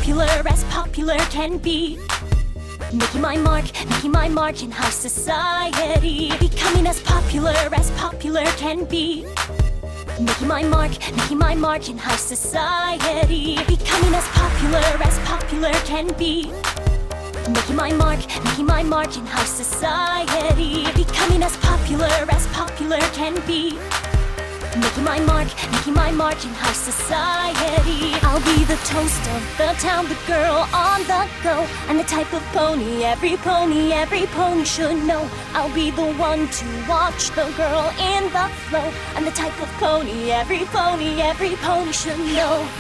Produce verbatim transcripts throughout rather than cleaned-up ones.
popular as popular can be. Making my mark, making my mark in high society. Becoming as popular as popular can be. Making my mark, making my mark in high society. Becoming as popular as popular can be. Making my mark, making my mark in high society. Becoming as popular as popular can be. Making my mark, making my mark in high society. I'll be the toast of the town, the girl on the go, and the type of pony every pony, every pony should know. I'll be the one to watch, the girl in the flow, and the type of pony every pony, every pony should know.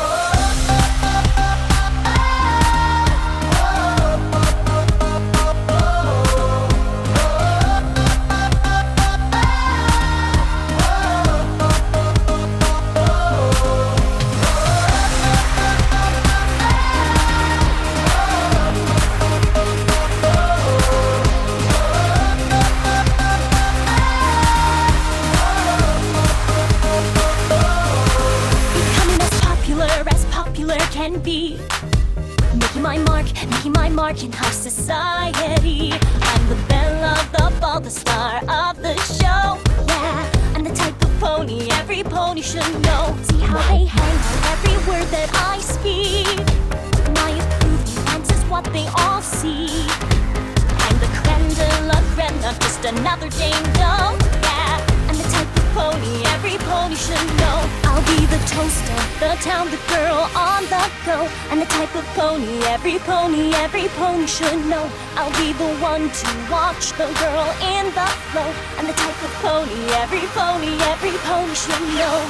Can be. Making my mark, making my mark in high society. I'm the belle of the ball, the star of the show. Yeah, I'm the type of pony every pony should know. See how they hang on every word that I speak. My approved answers what they all see. I'm the creme de la creme, not just another Jane Doe. Yeah, I'm the type of pony every pony should know. I'll be the toast of the town, the girl on the go, and the type of pony every pony, every pony should know. I'll be the one to watch, the girl in the flow, and the type of pony every pony, every pony should know.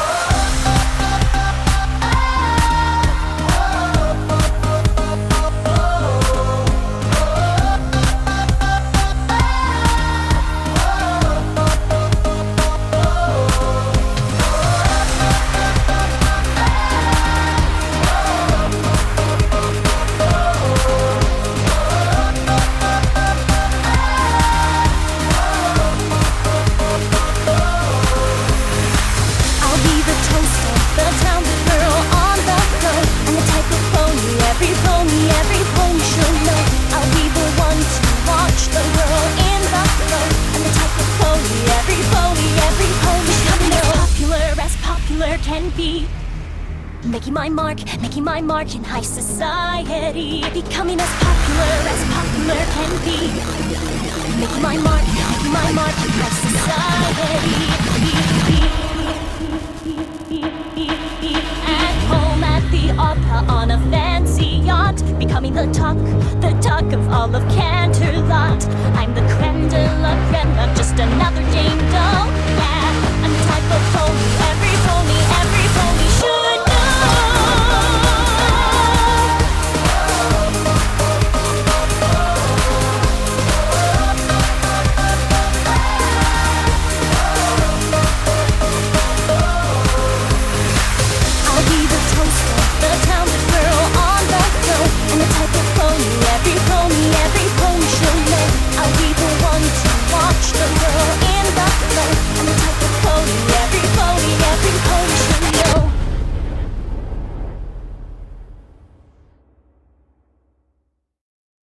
Can be. Making my mark, making my mark in high society. Becoming as popular as popular can be. Making my mark, making my mark in high society. At home at the opera on a fancy yacht. Becoming the talk, the talk of all of